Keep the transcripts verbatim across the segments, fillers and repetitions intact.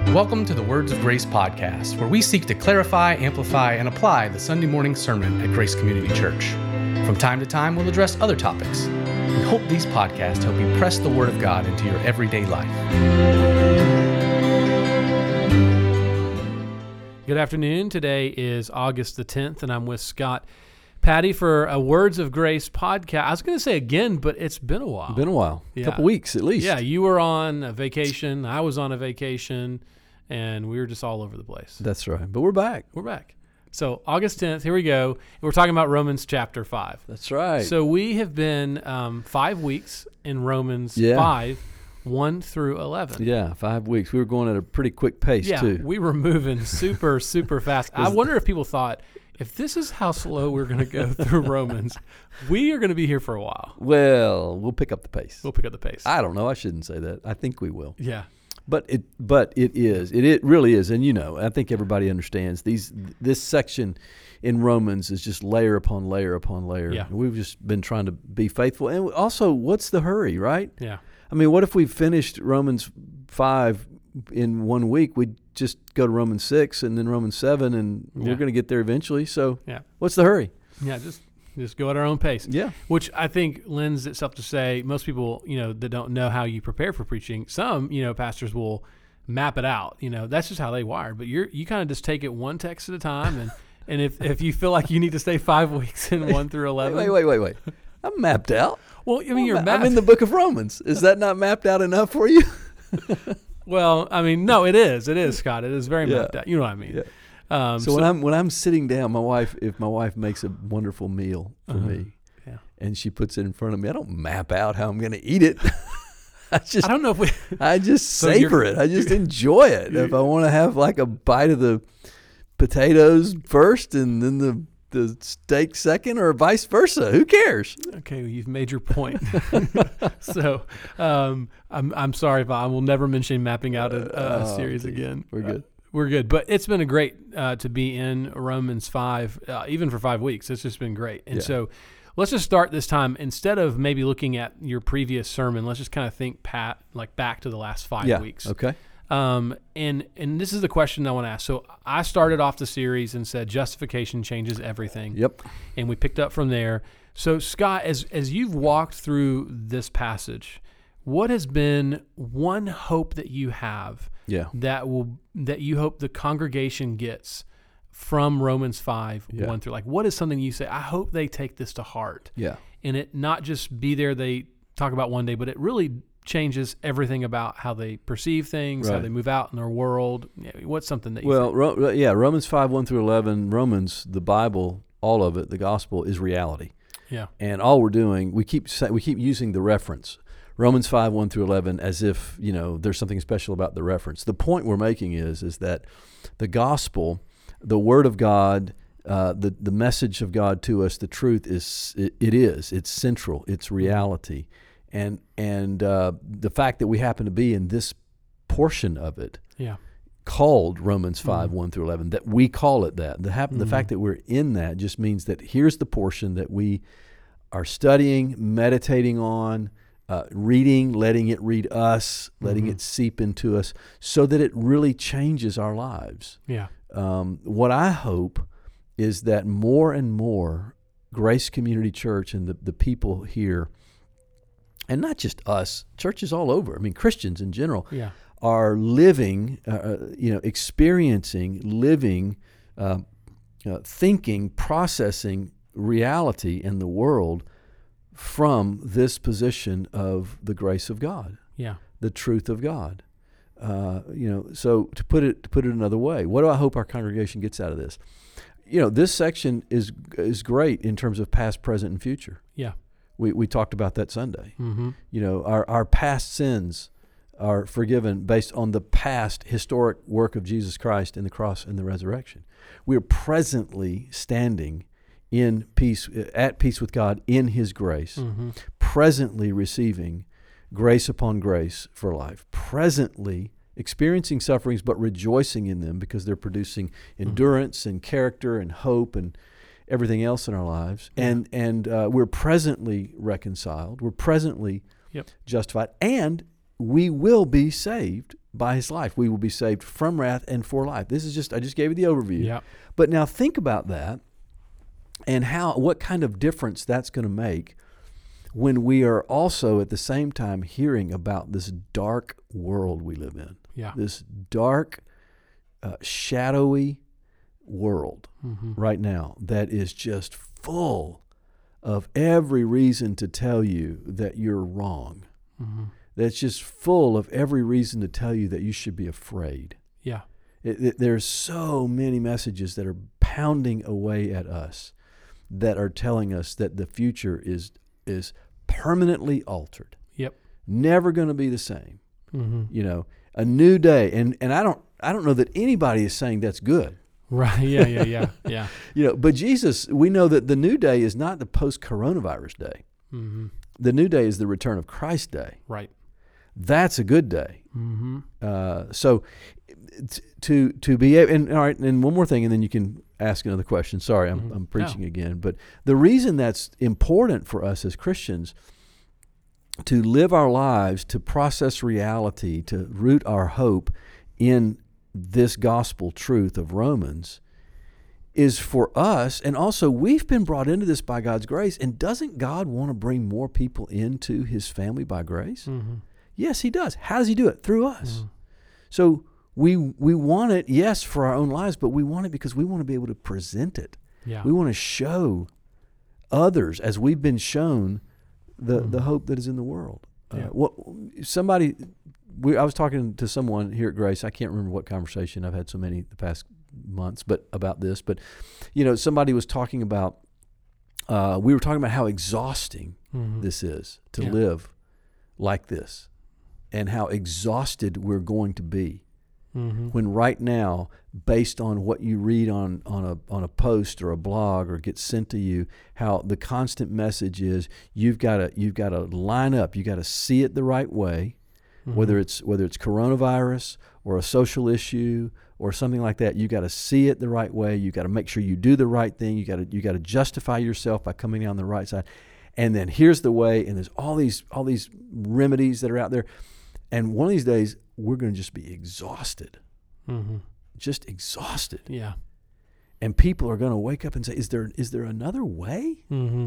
Welcome to the Words of Grace podcast, where we seek to clarify, amplify, and apply the Sunday morning sermon at Grace Community Church. From time to time, we'll address other topics. We hope these podcasts help you press the Word of God into your everyday life. Good afternoon. Today is August the tenth, and I'm with Scott Patty for a Words of Grace podcast. I was going to say again, but it's been a while. Been a while. Yeah. A couple weeks at least. Yeah, you were on a vacation. I was on a vacation, and we were just all over the place. That's right. But we're back. We're back. So August tenth, here we go. We're talking about Romans chapter five. That's right. So we have been um, five weeks in Romans Yeah. five, one through eleven. Yeah, five weeks. We were going at a pretty quick pace, Yeah, too. we were moving super, super fast. I wonder if people thought, if this is how slow we're going to go through Romans, we are going to be here for a while. Well, we'll pick up the pace. We'll pick up the pace. I don't know. I shouldn't say that. I think we will. Yeah. But it but it is. It, it really is. And, you know, I think everybody understands these. This section in Romans is just layer upon layer upon layer. Yeah. We've just been trying to be faithful. And also, what's the hurry, right? Yeah. I mean, what if we finished Romans five in one week? We'd just go to Romans six and then Romans seven, and Yeah. we're going to get there eventually. So Yeah. what's the hurry? Yeah. Just just go at our own pace. Yeah. Which I think lends itself to say most people, you know, that don't know how you prepare for preaching. Some, you know, pastors will map it out. You know, that's just how they wired. But you're you kind of just take it one text at a time, and and if if you feel like you need to stay five weeks in one through eleven, Wait, wait, wait, wait. I'm mapped out. Well, I mean, you're I'm, mapped. I'm in the book of Romans. Is that not mapped out enough for you? Well, I mean, no, it is. It is, Scott. It is very Yeah. mapped out. You know what I mean? Yeah. Um, So, when I'm when I'm sitting down, my wife, if my wife makes a wonderful meal for Uh-huh. me, Yeah. and she puts it in front of me, I don't map out how I'm going to eat it. I just I don't know if we. I just So savor you're- it. I just enjoy it. If I want to have like a bite of the potatoes first and then the the steak second, or vice versa, who cares? Okay, well, you've made your point. so um, I'm I'm sorry if I will never mention mapping out a, a Oh, series geez. again. We're good. Uh, we're good, but it's been a great uh, to be in Romans five, uh, even for five weeks. It's just been great, and Yeah. so. Let's just start this time. Instead of maybe looking at your previous sermon, let's just kind of think, Pat, like back to the last five Yeah. weeks. Okay. Um, and and this is the question I want to ask. So I started off the series and said justification changes everything. Yep. And we picked up from there. So Scott, as as you've walked through this passage, what has been one hope that you have Yeah. that will that you hope the congregation gets from Romans five, Yeah. one through, like, what is something you say, I hope they take this to heart, Yeah. and it not just be there they talk about one day, but it really changes everything about how they perceive things, how Right. they move out in their world. Yeah, what's something that you Well, think? Ro- yeah, Romans five, one through eleven, Romans, the Bible, all of it, the gospel is reality. Yeah. And all we're doing, we keep sa- we keep using the reference, Romans five, one through eleven, as if, you know, there's something special about the reference. The point we're making is, is that the gospel, the word of God, uh, the, the message of God to us, the truth is, it, it is, it's central, it's reality. And, and uh, the fact that we happen to be in this portion of it, Yeah. called Romans five, Mhm. one through eleven, that we call it that. The, hap- the Mhm. fact that we're in that just means that here's the portion that we are studying, meditating on, uh, reading, letting it read us, letting Mhm. it seep into us, so that it really changes our lives. Yeah. Um, what I hope is that more and more Grace Community Church and the, the people here, and not just us, churches all over, I mean Christians in general, Yeah. are living, uh, you know, experiencing, living, uh, uh, thinking, processing reality in the world from this position of the grace of God, Yeah. the truth of God. Uh, you know, so to put it to put it another way, what do I hope our congregation gets out of this? You know, this section is is great in terms of past, present, and future. Yeah. We we talked about that Sunday. Mm-hmm. You know, our, our past sins are forgiven based on the past historic work of Jesus Christ in the cross and the resurrection. We are presently standing in peace, at peace with God in His grace, Mm-hmm. presently receiving grace upon grace for life, presently experiencing sufferings but rejoicing in them because they're producing endurance and character and hope and everything else in our lives. Yeah. And and uh, we're presently reconciled. We're presently Yep. justified. And we will be saved by his life. We will be saved from wrath and for life. This is just, I just gave you the overview. Yeah. But now think about that and how, what kind of difference that's going to make when we are also at the same time hearing about this dark world we live in. Yeah. This dark, uh, shadowy world Mm-hmm. right now that is just full of every reason to tell you that you're wrong. Mm-hmm. That's just full of every reason to tell you that you should be afraid. Yeah. It, it, there's so many messages that are pounding away at us that are telling us that the future is is permanently altered. Yep. Never going to be the same. Mm-hmm. You know, a new day, and and I don't I don't know that anybody is saying that's good. Right. Yeah. Yeah. Yeah. Yeah. You know, but Jesus, we know that the new day is not the post-coronavirus day. Mm-hmm. The new day is the return of Christ day. Right. That's a good day. Mm-hmm. Uh, so t- to to be able, and all right, and one more thing, and then you can ask another question. Sorry, I'm Mm-hmm. I'm preaching No. again, but the reason that's important for us as Christians to live our lives, to process reality, to root our hope in this gospel truth of Romans, is for us, and also we've been brought into this by God's grace. And doesn't God want to bring more people into His family by grace? Mm-hmm. Yes, He does. How does He do it? Through us. Mm-hmm. So we we want it, yes, for our own lives, but we want it because we want to be able to present it. Yeah. We want to show others, as we've been shown, the, Mm-hmm. the hope that is in the world. Yeah. Uh, what somebody, we, I was talking to someone here at Grace. I can't remember what conversation. I've had so many the past months, but about this. But you know, somebody was talking about. Uh, we were talking about how exhausting Mm-hmm. this is to Yeah. live like this, and how exhausted we're going to be. Mm-hmm. When right now, based on what you read on, on a on a post or a blog or gets sent to you, how the constant message is you've got to you've got to line up, you got to see it the right way, Mm-hmm. whether it's whether it's coronavirus or a social issue or something like that. You got to see it the right way. You got to make sure you do the right thing. You got to you got to justify yourself by coming down the right side. And then here's the way. And there's all these all these remedies that are out there. And one of these days, we're going to just be exhausted, Mm-hmm. just exhausted. Yeah. And people are going to wake up and say, is there is there another way? Mm-hmm.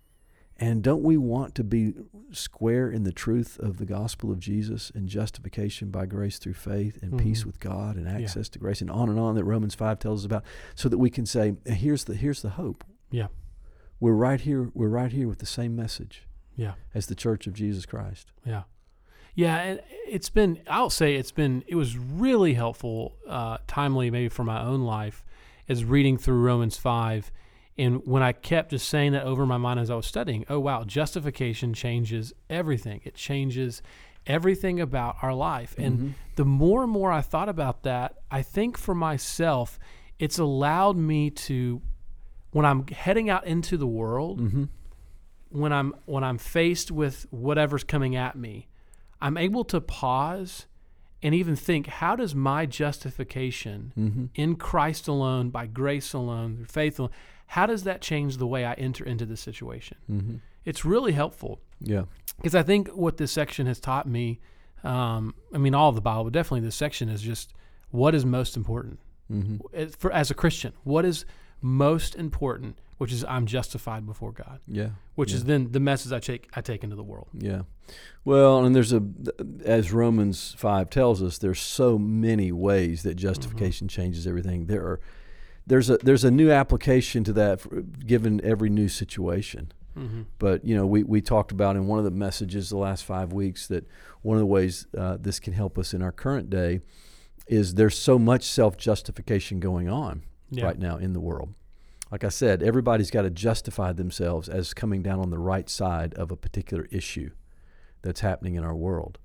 And don't we want to be square in the truth of the gospel of Jesus and justification by grace through faith and Mhm. peace with God and access to grace and on and on that Romans five tells us about, so that we can say, here's the here's the hope. Yeah. We're right here, we're right here with the same message Yeah. as the Church of Jesus Christ. Yeah. Yeah, and it's been, I'll say it's been, it was really helpful, uh, timely maybe for my own life, is reading through Romans five. And when I kept just saying that over my mind as I was studying, oh, wow, justification changes everything. It changes everything about our life. And Mhm. the more and more I thought about that, I think for myself, it's allowed me to, when I'm heading out into the world, Mm-hmm. when I'm when I'm faced with whatever's coming at me, I'm able to pause and even think, how does my justification Mm-hmm. in Christ alone, by grace alone, through faith alone, how does that change the way I enter into the situation? Mm-hmm. It's really helpful Yeah. because I think what this section has taught me, um, I mean, all of the Bible, but definitely this section is just what is most important. Mm-hmm. As- For, as a Christian, what is most important, which is I'm justified before God, Yeah. which Yeah. is then the message I take I take into the world. Yeah. Well, and there's a, as Romans five tells us, there's so many ways that justification Mm-hmm. changes everything. There are, there's a there's a new application to that for, given every new situation. Mm-hmm. But you know, we we talked about in one of the messages the last five weeks that one of the ways uh, this can help us in our current day is there's so much self-justification going on Yeah. right now in the world. Like I said, everybody's got to justify themselves as coming down on the right side of a particular issue that's happening in our world.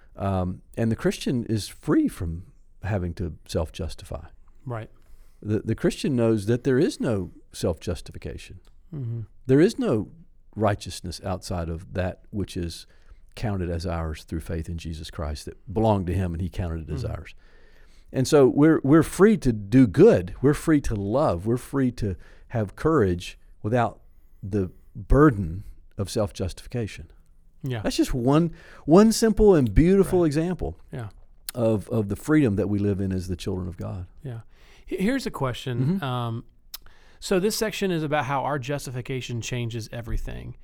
Um, and the Christian is free from having to self-justify. Right. The, the Christian knows that there is no self-justification. Mm-hmm. There is no righteousness outside of that which is counted as ours through faith in Jesus Christ that belonged to Him and He counted it as Mhm. ours. And so we're we're free to do good. We're free to love. We're free to have courage without the burden of self-justification. Yeah. That's just one one simple and beautiful Right. example. Yeah. of of the freedom that we live in as the children of God. Yeah. Here's a question. Mm-hmm. Um, so this section is about how our justification changes everything.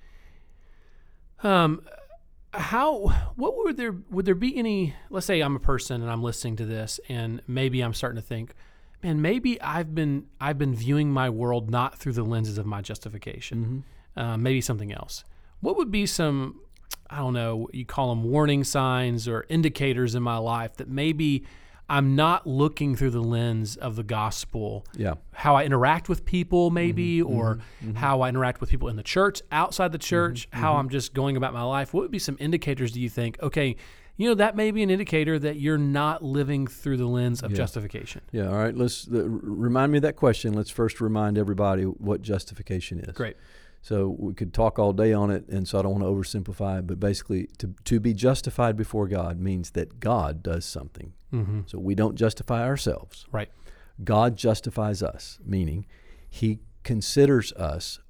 Um, how, what would there, would there be any, let's say I'm a person and I'm listening to this and maybe I'm starting to think, man, maybe I've been, I've been viewing my world not through the lenses of my justification, mm-hmm. uh, maybe something else. What would be some, I don't know, you call them warning signs or indicators in my life that maybe I'm not looking through the lens of the gospel, yeah. how I interact with people maybe, mm-hmm, or mm-hmm. how I interact with people in the church, outside the church, mm-hmm, how mm-hmm. I'm just going about my life. What would be some indicators do you think, okay, you know, that may be an indicator that you're not living through the lens of yeah. justification? Yeah, all right. Let's uh, remind me of that question. Let's first remind everybody what justification is. Great. So we could talk all day on it, and so I don't want to oversimplify it, but basically to, to be justified before God means that God does something. Mm-hmm. So we don't justify ourselves. Right. God justifies us, meaning he considers us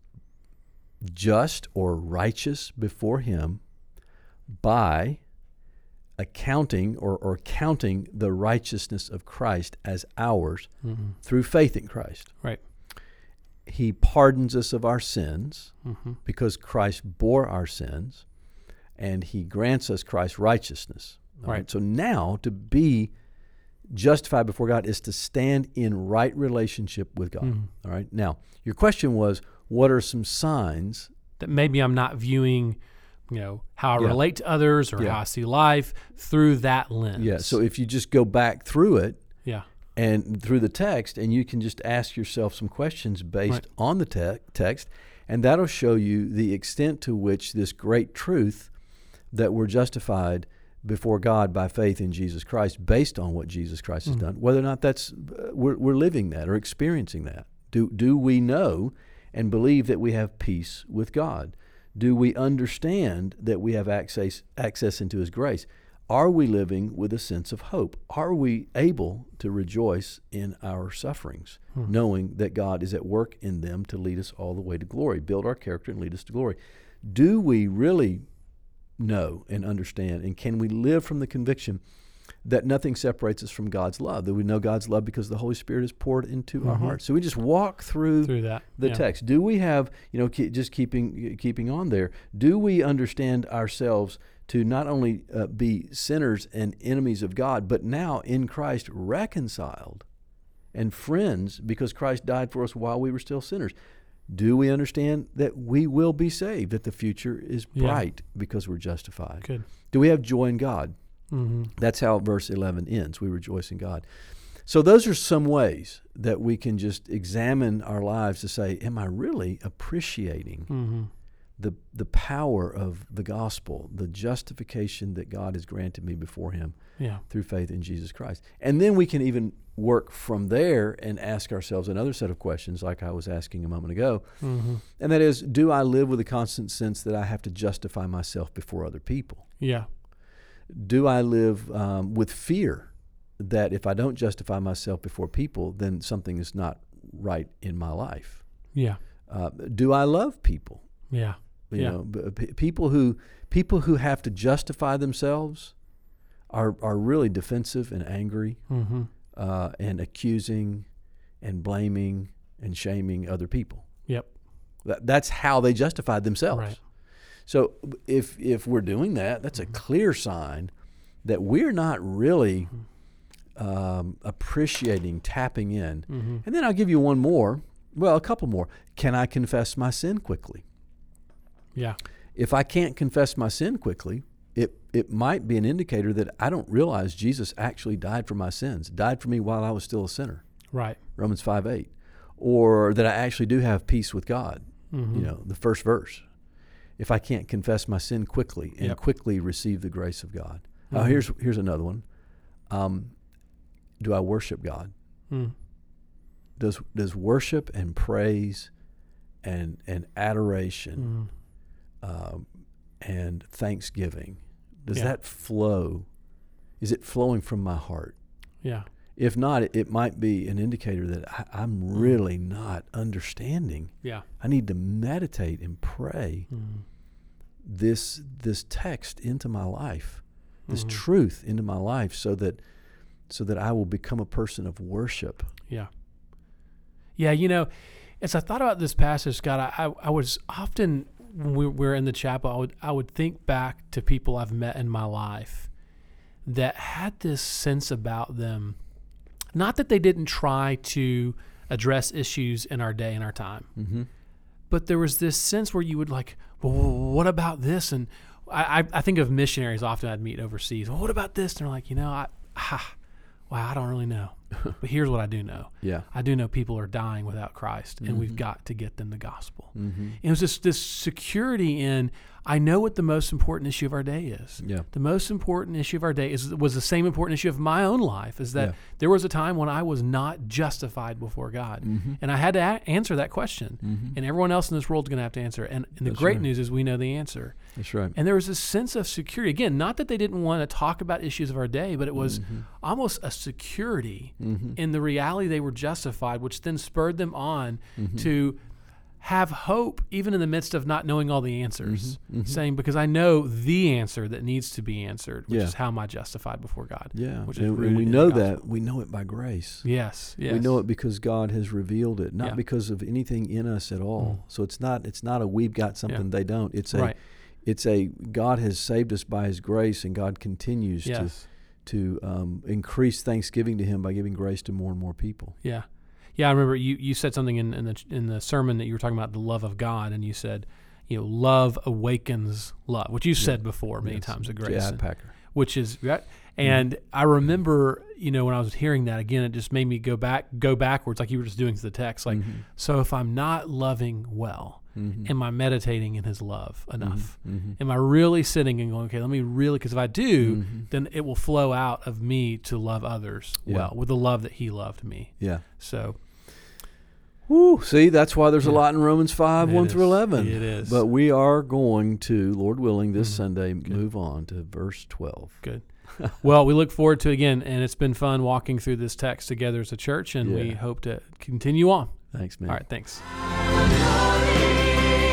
just or righteous before him by accounting or, or counting the righteousness of Christ as ours mm-hmm. through faith in Christ. Right. He pardons us of our sins mm-hmm. because Christ bore our sins, and he grants us Christ's righteousness. Right. right. So now to be justified before God is to stand in right relationship with God. Mm-hmm. All right. Now, your question was, what are some signs that maybe I'm not viewing, you know, how I yeah. relate to others or yeah. how I see life through that lens? Yeah. So if you just go back through it, yeah. and through the text, and you can just ask yourself some questions based right. on the te- text, and that'll show you the extent to which this great truth that we're justified before God by faith in Jesus Christ, based on what Jesus Christ mm-hmm. has done, whether or not that's uh, we're, we're living that or experiencing that. Do do we know and believe that we have peace with God? Do we understand that we have access access into His grace? Are we living with a sense of hope? Are we able to rejoice in our sufferings, hmm. knowing that God is at work in them to lead us all the way to glory, build our character and lead us to glory? Do we really know and understand, and can we live from the conviction that nothing separates us from God's love, that we know God's love because the Holy Spirit is poured into mm-hmm. our hearts? So we just walk through, through that. the yeah. text. Do we have, you know, ke- just keeping keeping on there, do we understand ourselves to not only uh, be sinners and enemies of God, but now in Christ reconciled and friends because Christ died for us while we were still sinners? Do we understand that we will be saved, that the future is bright yeah. because we're justified? Good. Do we have joy in God? Mm-hmm. That's how verse eleven ends. We rejoice in God. So those are some ways that we can just examine our lives to say, am I really appreciating mm-hmm. the the power of the gospel, the justification that God has granted me before him yeah. through faith in Jesus Christ? And then we can even work from there and ask ourselves another set of questions like I was asking a moment ago. Mm-hmm. And that is, do I live with a constant sense that I have to justify myself before other people? Yeah. Do I live um, with fear that if I don't justify myself before people, then something is not right in my life? Yeah. Uh, do I love people? Yeah. You yeah. know, p- people who people who have to justify themselves are are really defensive and angry, mm-hmm. uh, and accusing, and blaming and shaming other people. Yep. That, that's how they justify themselves. Right. So if if we're doing that, that's mm-hmm. a clear sign that we're not really mm-hmm. um, appreciating, tapping in. Mm-hmm. And then I'll give you one more. Well, a couple more. Can I confess my sin quickly? Yeah. If I can't confess my sin quickly, it it might be an indicator that I don't realize Jesus actually died for my sins, died for me while I was still a sinner. Right. Romans five eight. Or that I actually do have peace with God. Mm-hmm. You know, the first verse. If I can't confess my sin quickly and yep. quickly receive the grace of God. Mm-hmm. Uh, here's here's another one. Um, do I worship God? Mm. Does does worship and praise and and adoration mm. um, and thanksgiving, does yeah. that flow? Is it flowing from my heart? Yeah. If not, it, it might be an indicator that I, I'm really not understanding. Yeah. I need to meditate and pray mm. this this text into my life this Mhm. truth into my life so that so that I will become a person of worship. Yeah. Yeah, you know, as I thought about this passage, Scott, I, I, I was often, when we were in the chapel, I would, I would think back to people I've met in my life that had this sense about them, not that they didn't try to address issues in our day and our time, Mm-hmm. but there was this sense where you would like, well, what about this? And I, I, I think of missionaries often I'd meet overseas. Well, what about this? And they're like, you know, I, ah, wow, I don't really know. But here's what I do know. Yeah. I do know people are dying without Christ, and Mhm. we've got to get them the gospel. Mm-hmm. And it was just this security in, I know what the most important issue of our day is. Yeah. The most important issue of our day is was the same important issue of my own life, is that Yeah. there was a time when I was not justified before God. Mm-hmm. And I had to a- answer that question. Mm-hmm. And everyone else in this world is going to have to answer it. And, and the That's great right. news is we know the answer. That's right. And there was this sense of security. Again, not that they didn't want to talk about issues of our day, but it was Mhm. almost a security Mm-hmm. in the reality they were justified, which then spurred them on Mhm. to have hope even in the midst of not knowing all the answers. Mhm. Mhm. Saying, because I know the answer that needs to be answered, which Yeah. is how am I justified before God? Yeah. Which is and, and rooted we in the know gospel. that. We know it by grace. Yes, yes. We know it because God has revealed it, not Yeah. because of anything in us at all. Mm. So it's not it's not a we've got something Yeah. they don't. It's a Right. it's a God has saved us by His grace, and God continues Yes. to to um, increase thanksgiving to Him by giving grace to more and more people. Yeah. Yeah, I remember you, you said something in, in the in the sermon that you were talking about the love of God, and you said, you know, love awakens love, which you said before many Yes. times at J. Grace, Hyde Packer. which is right. And I remember, you know, when I was hearing that again, it just made me go back, go backwards, like you were just doing to the text. Like, Mhm. so if I'm not loving well, Mhm. am I meditating in His love enough? Mhm. Am I really sitting and going, okay, let me really, because if I do, Mhm. then it will flow out of me to love others Yeah. well, with the love that He loved me. Yeah. So Woo, see, that's why there's a Yeah. lot in Romans five, It one is. through eleven. It is. But we are going to, Lord willing, this Mhm. Sunday move on to verse twelve. good. Well, we look forward to it again, and it's been fun walking through this text together as a church, and we Yeah. hope to continue on. Thanks, man. All right, thanks. Glory.